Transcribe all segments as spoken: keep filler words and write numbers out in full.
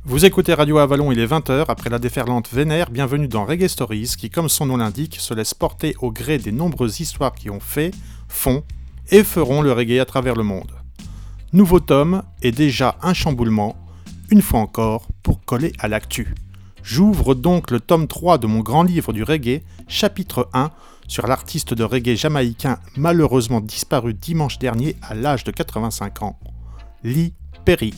Vous écoutez Radio Avalon, il est vingt heures, après la déferlante vénère, bienvenue dans Reggae Stories, qui, comme son nom l'indique, se laisse porter au gré des nombreuses histoires qui ont fait, font et feront le reggae à travers le monde. Nouveau tome et déjà un chamboulement, une fois encore, pour coller à l'actu. J'ouvre donc le tome trois de mon grand livre du reggae, chapitre un, sur l'artiste de reggae jamaïcain malheureusement disparu dimanche dernier à l'âge de quatre-vingt-cinq ans, Lee Perry.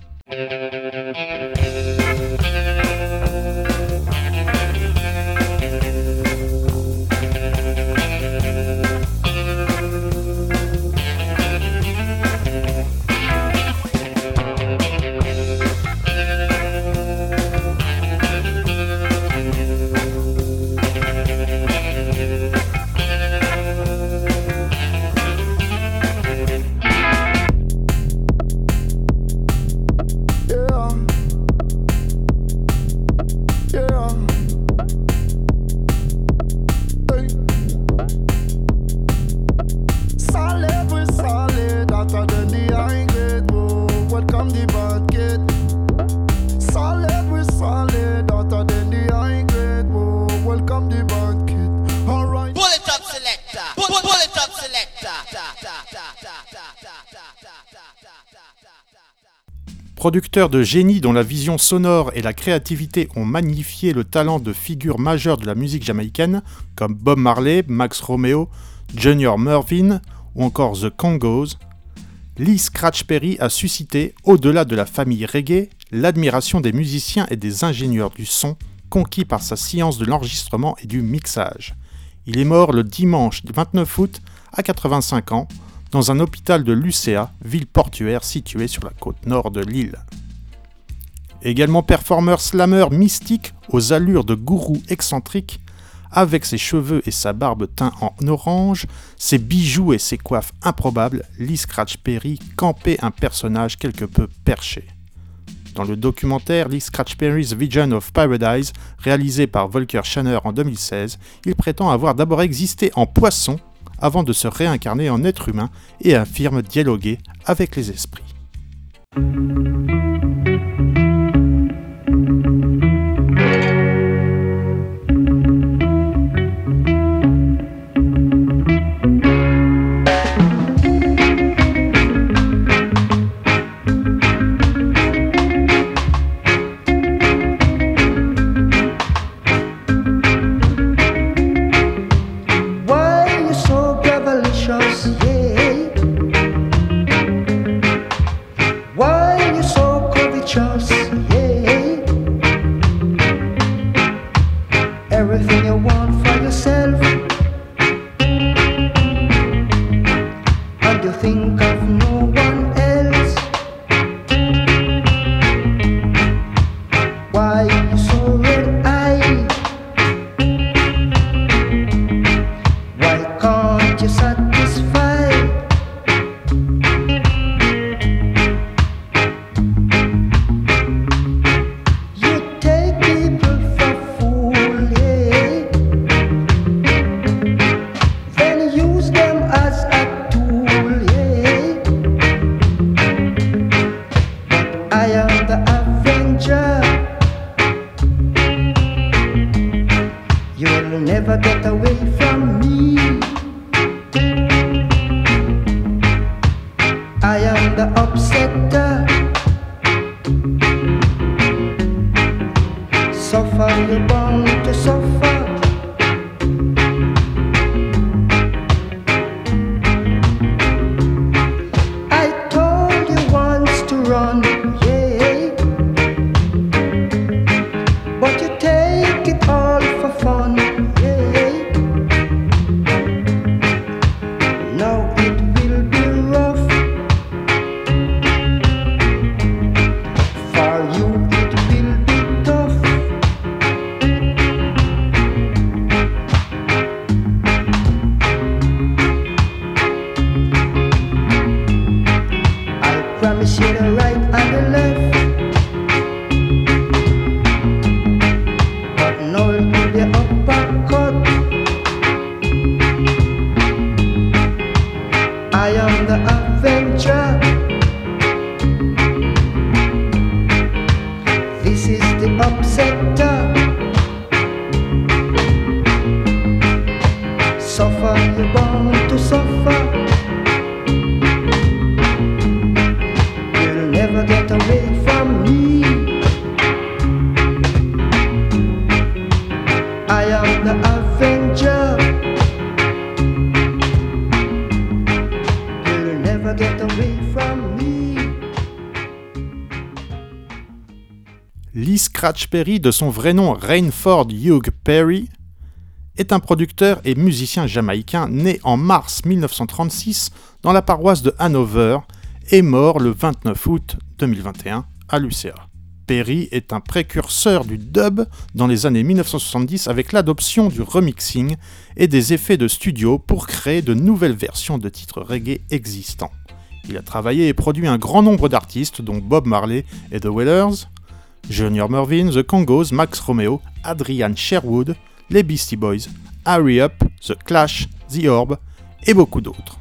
Producteur de génie dont la vision sonore et la créativité ont magnifié le talent de figures majeures de la musique jamaïcaine comme Bob Marley, Max Romeo, Junior Murvin ou encore The Congos, Lee Scratch Perry a suscité, au-delà de la famille reggae, l'admiration des musiciens et des ingénieurs du son conquis par sa science de l'enregistrement et du mixage. Il est mort le dimanche vingt-neuf août à quatre-vingt-cinq ans, dans un hôpital de Lucéa, ville portuaire située sur la côte nord de l'île. Également performeur slammer mystique aux allures de gourou excentrique, avec ses cheveux et sa barbe teints en orange, ses bijoux et ses coiffes improbables, Lee Scratch Perry campait un personnage quelque peu perché. Dans le documentaire Lee Scratch Perry's Vision of Paradise, réalisé par Volker Shanner en deux mille seize, il prétend avoir d'abord existé en poisson avant de se réincarner en être humain et affirme dialoguer avec les esprits. For you it will be tough. Lee Scratch Perry, de son vrai nom Rainford Hugh Perry, est un producteur et musicien jamaïcain né en mars dix-neuf cent trente-six dans la paroisse de Hanover et mort le vingt-neuf août deux mille vingt et un à l'U C A. Perry est un précurseur du dub dans les années dix-neuf cent soixante-dix avec l'adoption du remixing et des effets de studio pour créer de nouvelles versions de titres reggae existants. Il a travaillé et produit un grand nombre d'artistes dont Bob Marley et The Wailers, Junior Murvin, The Congos, Max Romeo, Adrian Sherwood, les Beastie Boys, Hurry Up, The Clash, The Orb et beaucoup d'autres.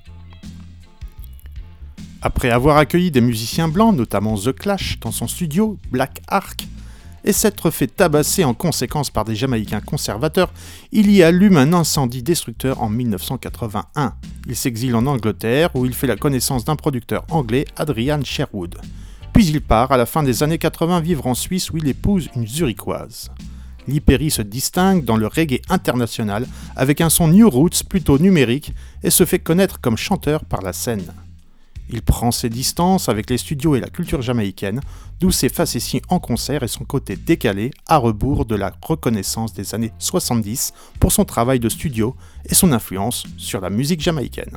Après avoir accueilli des musiciens blancs, notamment The Clash, dans son studio, Black Ark, et s'être fait tabasser en conséquence par des Jamaïcains conservateurs, il y allume un incendie destructeur en dix-neuf cent quatre-vingt-un. Il s'exile en Angleterre où il fait la connaissance d'un producteur anglais, Adrian Sherwood. Puis il part à la fin des années quatre-vingts vivre en Suisse où il épouse une Zurichoise. Lee Perry se distingue dans le reggae international avec un son New Roots plutôt numérique et se fait connaître comme chanteur par la scène. Il prend ses distances avec les studios et la culture jamaïcaine, d'où ses facéties en concert et son côté décalé à rebours de la reconnaissance des années soixante-dix pour son travail de studio et son influence sur la musique jamaïcaine.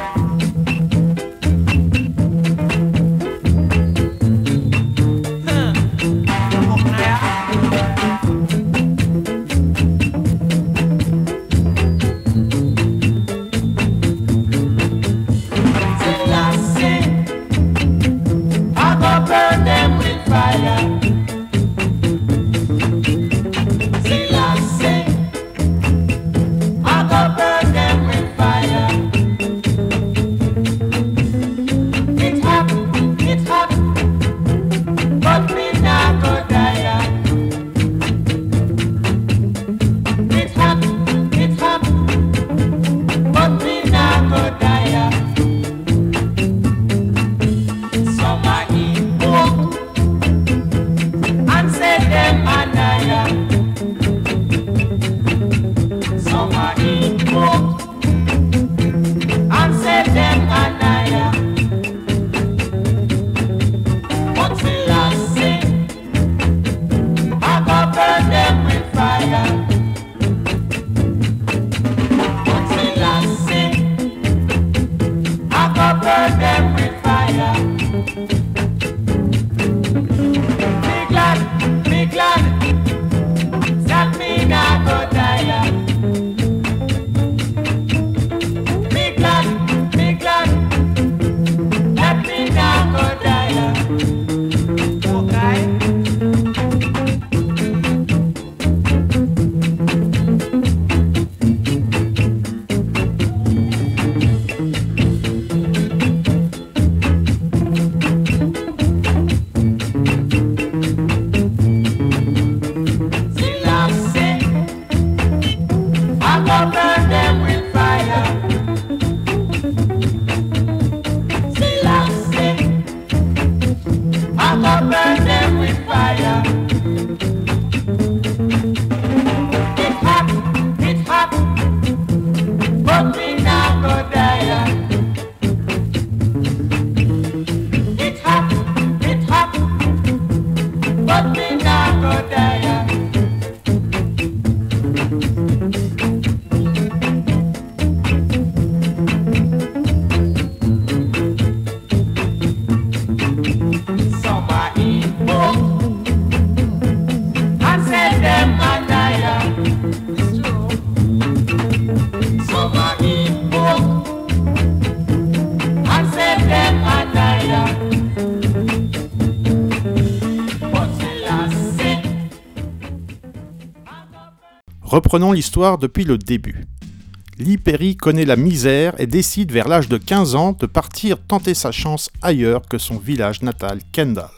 Reprenons l'histoire depuis le début. Lee Perry connaît la misère et décide vers l'âge de quinze ans de partir tenter sa chance ailleurs que son village natal, Kendal.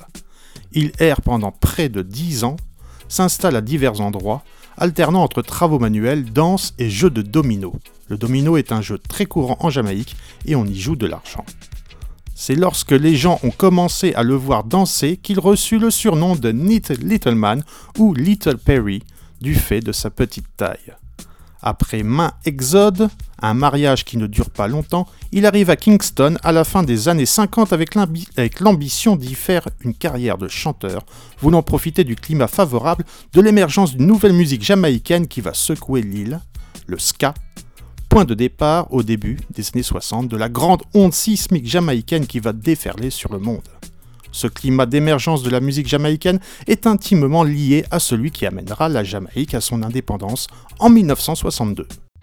Il erre pendant près de dix ans, s'installe à divers endroits, alternant entre travaux manuels, danse et jeux de domino. Le domino est un jeu très courant en Jamaïque et on y joue de l'argent. C'est lorsque les gens ont commencé à le voir danser qu'il reçut le surnom de Neat Little Man ou Little Perry, du fait de sa petite taille. Après maint exode, un mariage qui ne dure pas longtemps, il arrive à Kingston à la fin des années cinquante avec, l'ambi- avec l'ambition d'y faire une carrière de chanteur, voulant profiter du climat favorable de l'émergence d'une nouvelle musique jamaïcaine qui va secouer l'île, le ska, point de départ au début des années soixante de la grande onde sismique jamaïcaine qui va déferler sur le monde. Ce climat d'émergence de la musique jamaïcaine est intimement lié à celui qui amènera la Jamaïque à son indépendance en mille neuf cent soixante-deux.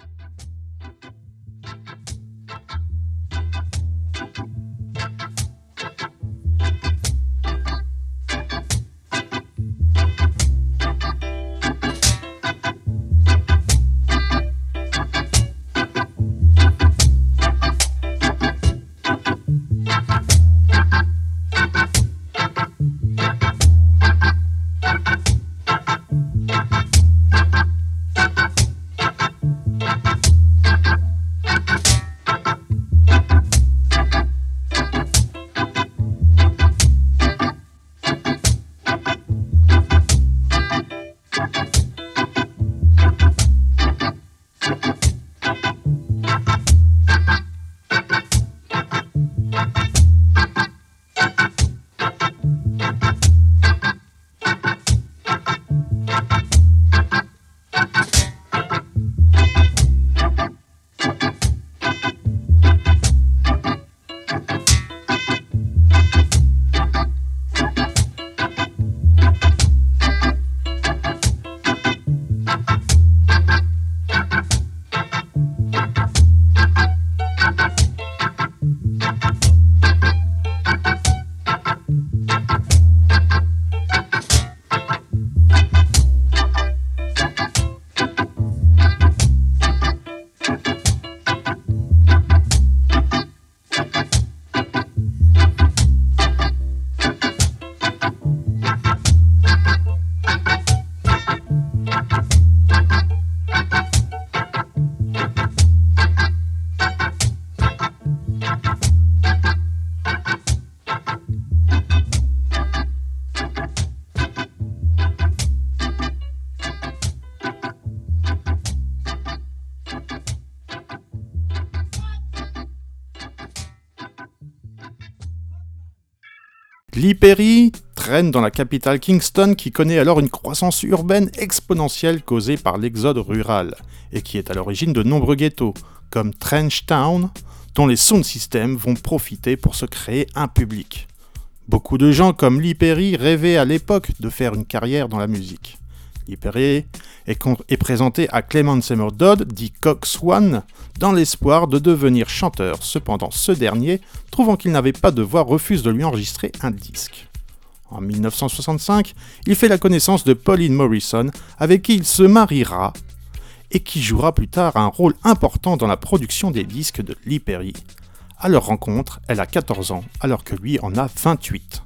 Lee Perry traîne dans la capitale Kingston qui connaît alors une croissance urbaine exponentielle causée par l'exode rural et qui est à l'origine de nombreux ghettos, comme Trench Town, dont les sound systems vont profiter pour se créer un public. Beaucoup de gens comme Lee Perry rêvaient à l'époque de faire une carrière dans la musique. Lee Perry est, con- est présenté à Clement Seymour Dodd, dit Cox One, dans l'espoir de devenir chanteur. Cependant, ce dernier, trouvant qu'il n'avait pas de voix, refuse de lui enregistrer un disque. En mille neuf cent soixante-cinq, il fait la connaissance de Pauline Morrison, avec qui il se mariera et qui jouera plus tard un rôle important dans la production des disques de Lee Perry. À leur rencontre, elle a quatorze ans, alors que lui en a vingt-huit.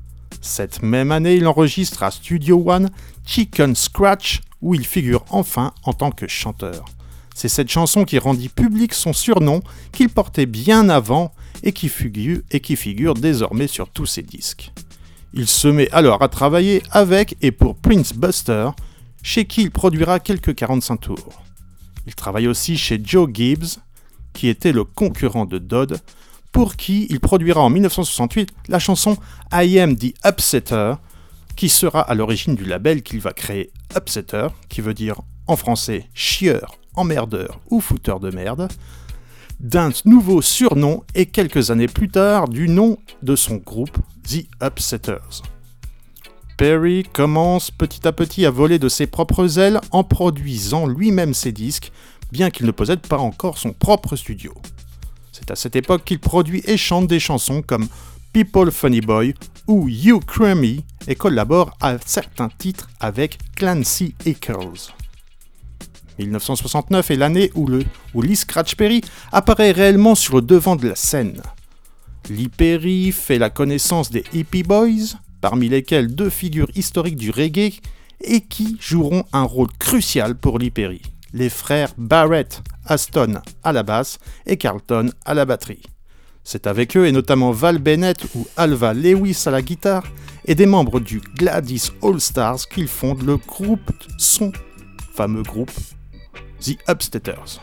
Cette même année, il enregistre à Studio One Chicken Scratch, où il figure enfin en tant que chanteur. C'est cette chanson qui rendit public son surnom qu'il portait bien avant et qui figure, et qui figure désormais sur tous ses disques. Il se met alors à travailler avec et pour Prince Buster, chez qui il produira quelques quarante-cinq tours. Il travaille aussi chez Joe Gibbs, qui était le concurrent de Dodd, pour qui il produira en mille neuf cent soixante-huit la chanson I Am the Upsetter, qui sera à l'origine du label qu'il va créer Upsetter, qui veut dire en français chieur, emmerdeur ou fouteur de merde, d'un nouveau surnom et quelques années plus tard du nom de son groupe, The Upsetters. Perry commence petit à petit à voler de ses propres ailes en produisant lui-même ses disques, bien qu'il ne possède pas encore son propre studio. C'est à cette époque qu'il produit et chante des chansons comme People Funny Boy ou You Crummy et collabore à certains titres avec Clancy Eccles. mille neuf cent soixante-neuf est l'année où, le, où Lee Scratch Perry apparaît réellement sur le devant de la scène. Lee Perry fait la connaissance des Hippie Boys, parmi lesquels deux figures historiques du reggae et qui joueront un rôle crucial pour Lee Perry, les frères Barrett Aston à la basse et Carlton à la batterie. C'est avec eux, et notamment Val Bennett ou Alva Lewis à la guitare, et des membres du Gladys All Stars qu'ils fondent le groupe, son fameux groupe, The Upsteters.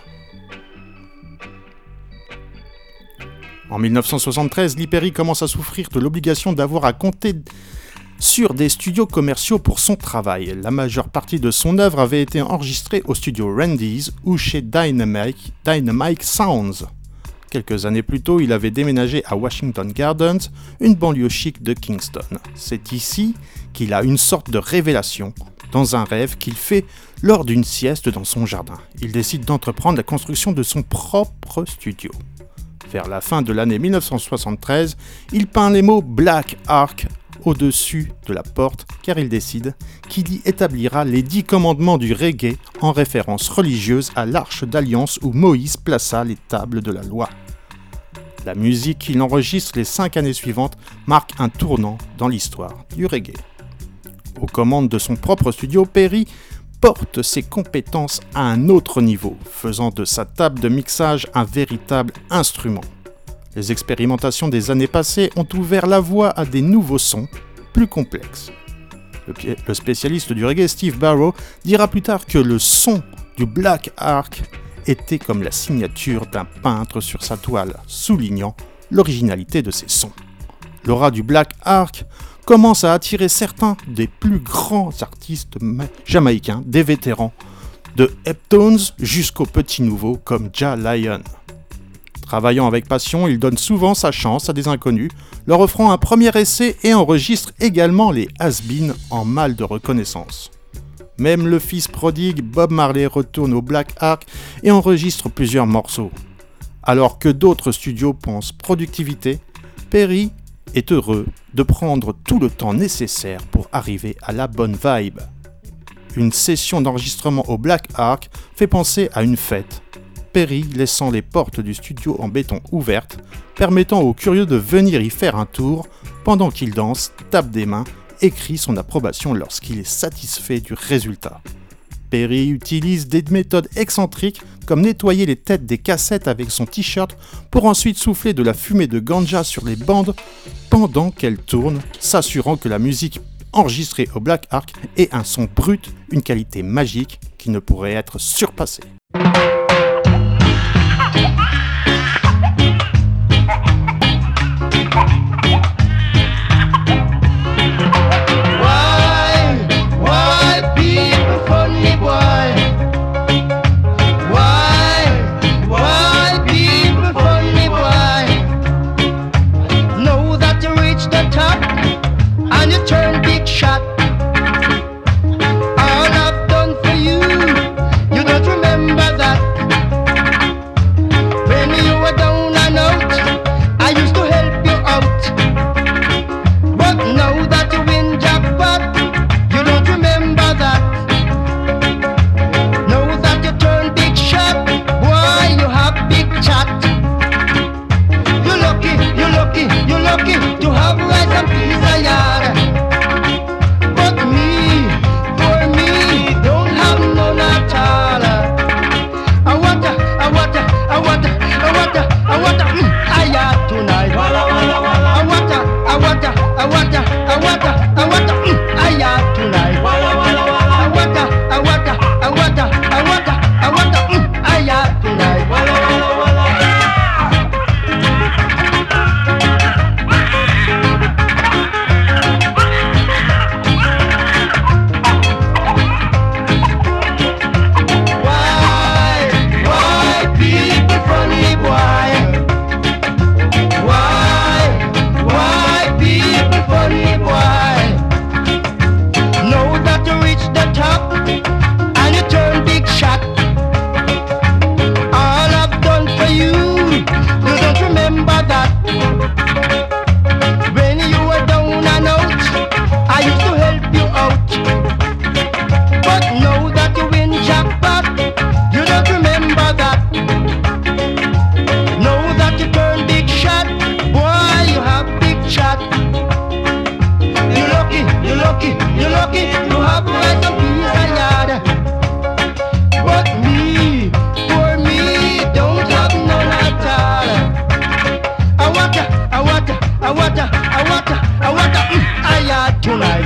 En mille neuf cent soixante-treize, Lee Perry commence à souffrir de l'obligation d'avoir à compter sur des studios commerciaux pour son travail. La majeure partie de son œuvre avait été enregistrée au studio Randy's ou chez Dynamic, Dynamic Sounds. Quelques années plus tôt, il avait déménagé à Washington Gardens, une banlieue chic de Kingston. C'est ici qu'il a une sorte de révélation, dans un rêve qu'il fait lors d'une sieste dans son jardin. Il décide d'entreprendre la construction de son propre studio. Vers la fin de l'année mille neuf cent soixante-treize, il peint les mots Black Ark au-dessus de la porte, car il décide qu'il y établira les dix commandements du reggae en référence religieuse à l'Arche d'Alliance où Moïse plaça les tables de la loi. La musique qu'il enregistre les cinq années suivantes marque un tournant dans l'histoire du reggae. Aux commandes de son propre studio, Perry porte ses compétences à un autre niveau, faisant de sa table de mixage un véritable instrument. Les expérimentations des années passées ont ouvert la voie à des nouveaux sons plus complexes. Le, pi- le spécialiste du reggae Steve Barrow dira plus tard que le son du Black Ark était comme la signature d'un peintre sur sa toile, soulignant l'originalité de ses sons. L'aura du Black Ark commence à attirer certains des plus grands artistes ma- jamaïcains, des vétérans, de Heptones jusqu'aux petits nouveaux comme Jah Lion. Travaillant avec passion, il donne souvent sa chance à des inconnus, leur offrant un premier essai et enregistre également les has-beens en mal de reconnaissance. Même le fils prodigue Bob Marley retourne au Black Ark et enregistre plusieurs morceaux. Alors que d'autres studios pensent productivité, Perry est heureux de prendre tout le temps nécessaire pour arriver à la bonne vibe. Une session d'enregistrement au Black Ark fait penser à une fête, Perry laissant les portes du studio en béton ouvertes, permettant aux curieux de venir y faire un tour pendant qu'il danse, tape des mains et crie son approbation lorsqu'il est satisfait du résultat. Perry utilise des méthodes excentriques comme nettoyer les têtes des cassettes avec son t-shirt pour ensuite souffler de la fumée de ganja sur les bandes pendant qu'elles tournent, s'assurant que la musique enregistrée au Black Ark ait un son brut, une qualité magique qui ne pourrait être surpassée.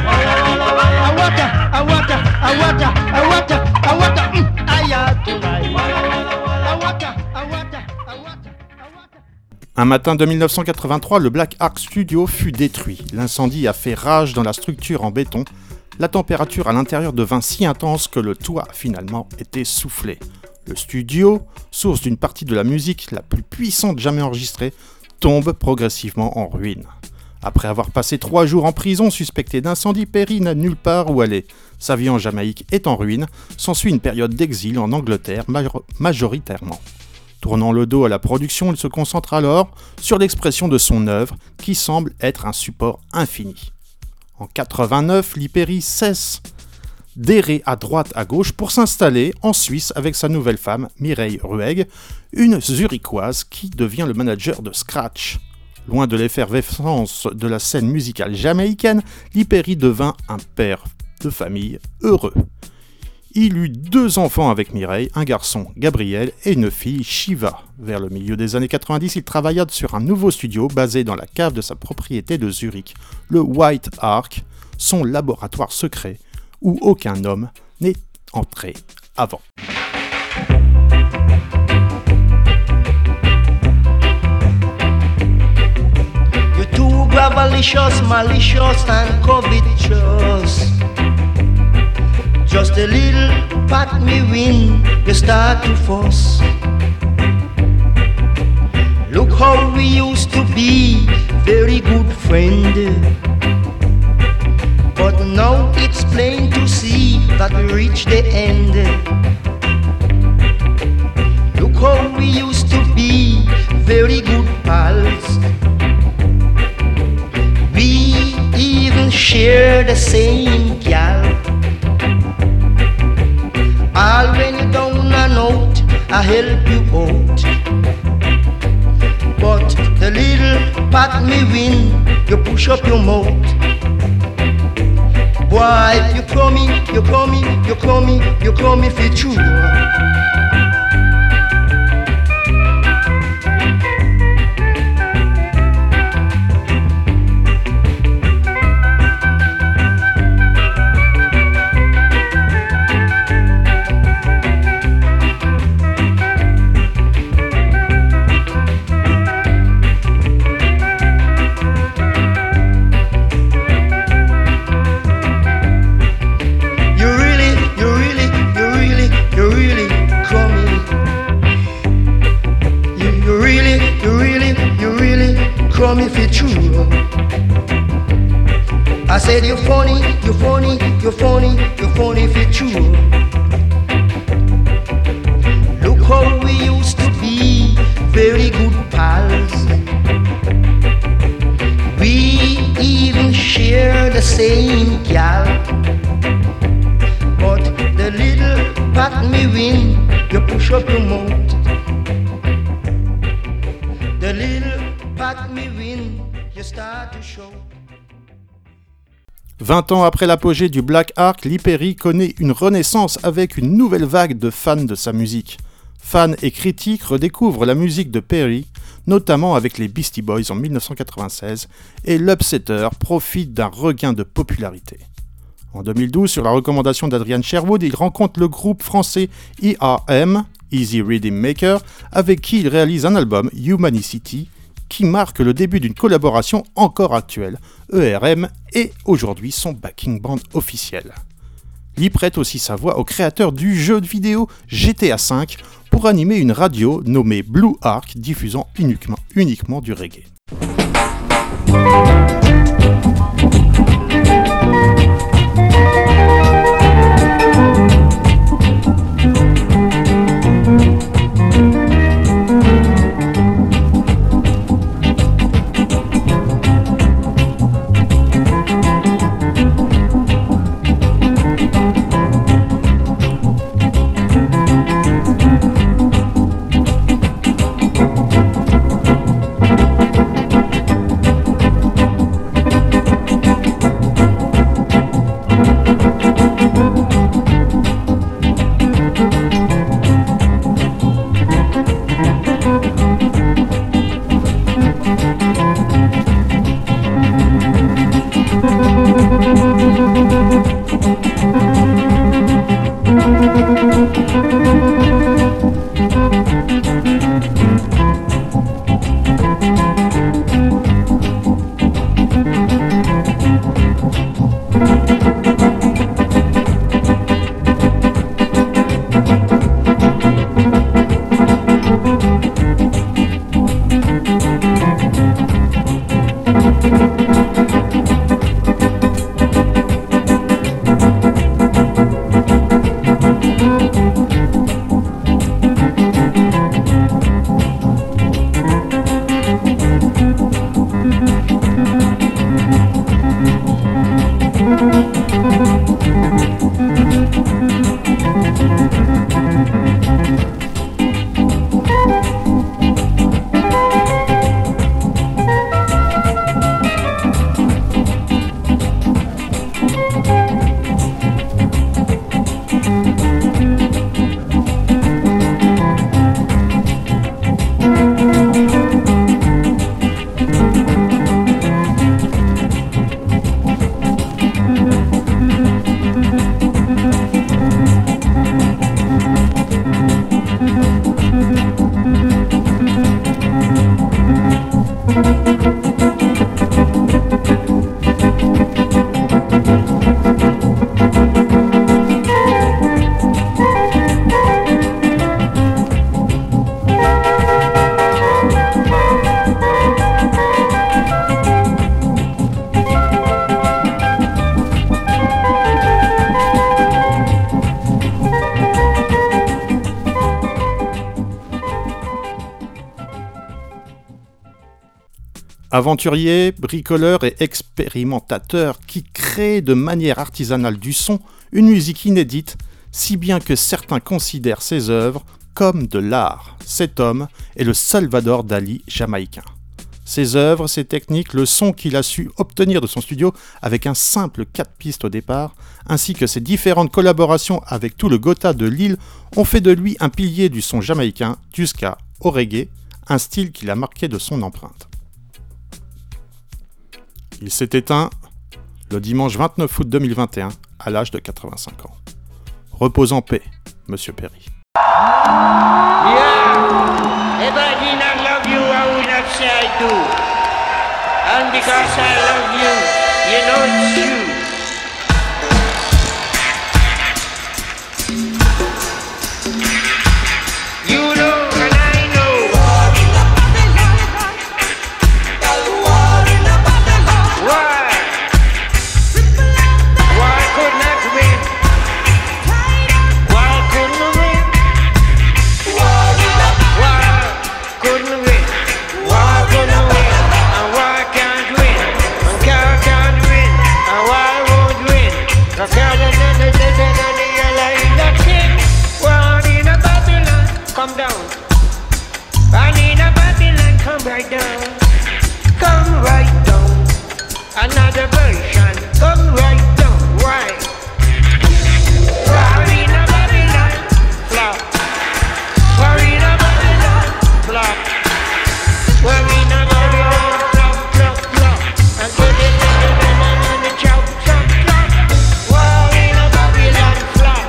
I want to, I want to, I want to, I want to, mm, I want tonight. Un matin de mille neuf cent quatre-vingt-trois, le Black Ark Studio fut détruit. L'incendie a fait rage dans la structure en béton. La température à l'intérieur devint si intense que le toit a finalement été soufflé. Le studio, source d'une partie de la musique la plus puissante jamais enregistrée, tombe progressivement en ruine. Après avoir passé trois jours en prison suspecté d'incendie, Perry n'a nulle part où aller. Sa vie en Jamaïque est en ruine, s'ensuit une période d'exil en Angleterre major- majoritairement. Tournant le dos à la production, il se concentre alors sur l'expression de son œuvre, qui semble être un support infini. En quatre-vingt-neuf, Lee Perry cesse d'errer à droite à gauche pour s'installer en Suisse avec sa nouvelle femme, Mireille Ruegg, une zurichoise qui devient le manager de Scratch. Loin de l'effervescence de la scène musicale jamaïcaine, Lee Perry devint un père de famille heureux. Il eut deux enfants avec Mireille, un garçon, Gabriel, et une fille, Shiva. Vers le milieu des années quatre-vingt-dix, il travailla sur un nouveau studio basé dans la cave de sa propriété de Zurich, le White Ark, son laboratoire secret, où aucun homme n'est entré avant. You're too gravelicious, malicious and covetous. Just a little pat me win, you start to fuss. Look how we used to be, very good friend. But now it's plain to see that we reached the end. Look how we used to be, very good pals. We even share the same gal. All when you down and out, I help you out. But the little pat me win, you push up your mouth. Boy, if you coming, you coming, you coming, you coming for true. If it's true, I said you're funny, you're funny, you're funny, you're funny if it's true. Look how we used to be, very good pals. We even share the same gal. But the little pat me win, you push up your mouth. The little pat me win, you start to show. Vingt ans après l'apogée du Black Ark, Lee Perry connaît une renaissance avec une nouvelle vague de fans de sa musique. Fans et critiques redécouvrent la musique de Perry, notamment avec les Beastie Boys en dix-neuf cent quatre-vingt-seize, et l'Upsetter profite d'un regain de popularité. En deux mille douze, sur la recommandation d'Adrian Sherwood, il rencontre le groupe français E R M, Easy Rhythm Maker, avec qui il réalise un album, Humanicity, qui marque le début d'une collaboration encore actuelle. E R M est aujourd'hui son backing band officiel. Lee prête aussi sa voix au créateur du jeu de vidéo G T A cinq pour animer une radio nommée Blue Ark diffusant uniquement, uniquement du reggae. Aventurier, bricoleur et expérimentateur qui crée de manière artisanale du son une musique inédite, si bien que certains considèrent ses œuvres comme de l'art. Cet homme est le Salvador Dali jamaïcain. Ses œuvres, ses techniques, le son qu'il a su obtenir de son studio avec un simple quatre pistes au départ, ainsi que ses différentes collaborations avec tout le Gotha de l'île ont fait de lui un pilier du son jamaïcain, du ska au reggae, un style qu'il a marqué de son empreinte. Il s'est éteint le dimanche vingt-neuf août deux mille vingt et un à l'âge de quatre-vingt-cinq ans. Repose en paix, Monsieur Perry. Yeah, if I did not love you, I would not say I do. And because I love you, you know it's true. You know and I know. Why? Why couldn't I win? Why couldn't I win? Couldn't win, why couldn't win, and why can't win, and can't, can't win, and why won't win, the girl in the line, that's it, well, in a Babylon, come down, and in a Babylon, come right down, come right down, another version, come right down, why, why in a Babylon, flop, why in a Babylon, flop. We're in a Babylon, flop, flop, flop. And put it in the lemon and the chop, chop, chop. We're in a Babylon, flop.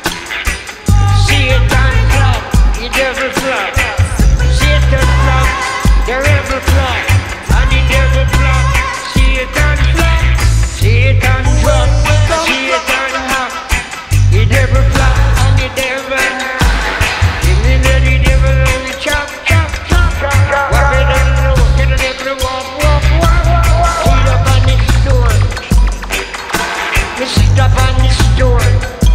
Satan flop, the devil flop. Satan flop, the rebel flop. And the devil flop, Satan flop. Satan flop, Satan flop. The devil flop, and the devil. Give me the devil and the chop, chop, chop. Walk it on the road, get it every walk, walk, walk. Sit up on the stone. Me sit up on the stone.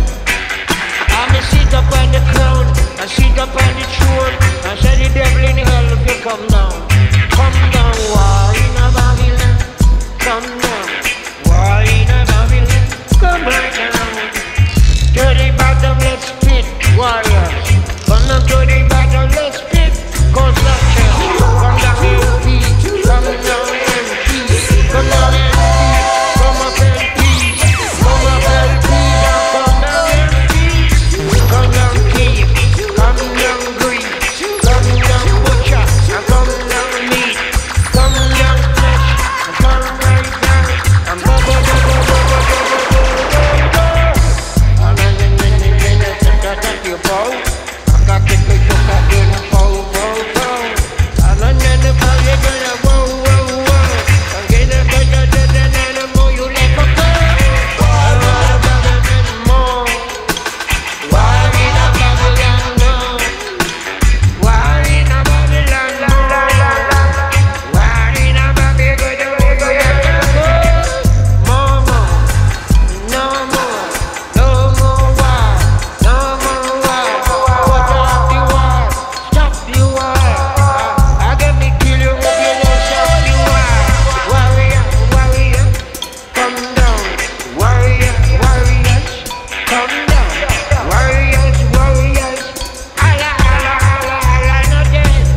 I me sit up on the crown. I sit up on the throne. I say the devil in hell if you come down. Come down, war in a Babylon. Come down, war in a Babylon. Come right down. To the bottom, let's spit, warriors. Come down to the bottom, let's spit. Construction, come down in peace, come down in peace, come down in peace, come up in peace, come up in peace, come down in peace, come down thief, come down greed, come down butcher, and come down meat, come down flesh, and come right down, and bubble, bubble, bubble, bubble, bubble, bubble. And then, then, then, then, then, then, then, then, you bow. I got to pick up that little bow, bow, bow. And then the bow, you're gonna whoa, whoa, whoa. And get a better than the more you let go. I wanna better than more. Why in a Babylon, no? Why in a Babylon, la, la, la, la. Why in a Babylon, go, go, go, go. More, more. No more. No more war. No more war. Put off the war. Stop the war. I get me kill you if you don't stop the war. Warrior, warrior, come down. Warrior, warriors, come down. Warriors, warriors. Allah, Allah, Allah, Allah, not dead.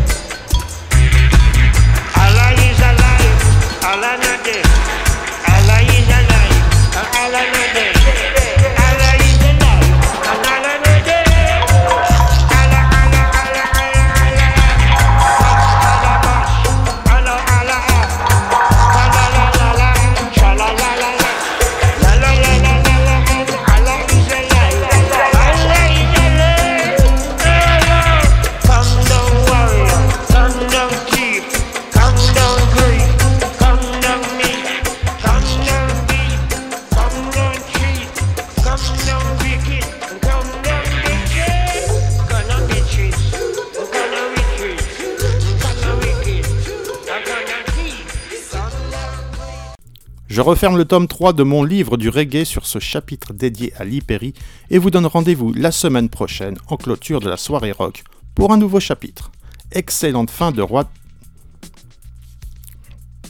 Allah is alive. Allah not dead. Allah is alive. And Allah not dead. Allah is alive. And Allah not dead. Allah, Allah, Allah, Allah, Allah. Allah, boss. Allah, Allah, Allah. Allah, la, la, la. Shala, la, la, la. La, la, la, la, la, la. Allah is alive. Allah is alive. Come down, warrior. Come down, chief. Come down, great. Come down, meat. Come down, beef. Come down, cheat. Come down, wicked. Come down, bitches. Gonna bitches. Gonna retreat. Gonna wicked. Gonna thief. Come down. Je referme le tome trois de mon livre du reggae sur ce chapitre dédié à Lee Perry et vous donne rendez-vous la semaine prochaine en clôture de la soirée rock pour un nouveau chapitre. Excellente fin de roi...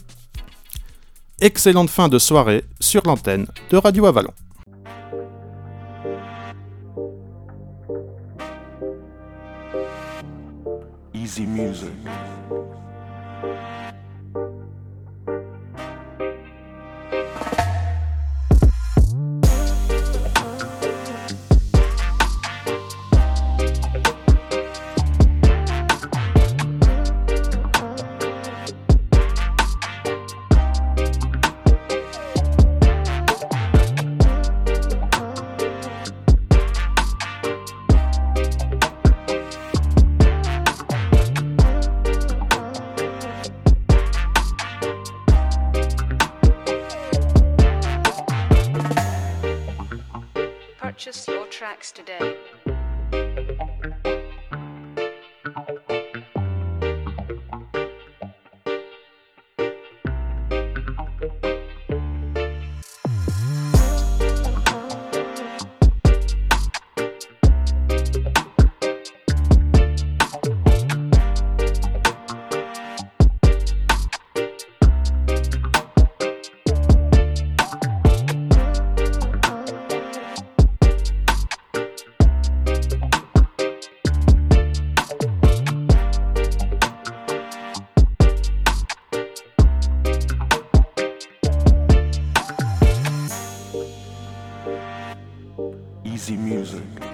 Excellente fin de soirée sur l'antenne de Radio Avalon. Easy music. Purchase your tracks today. Easy music.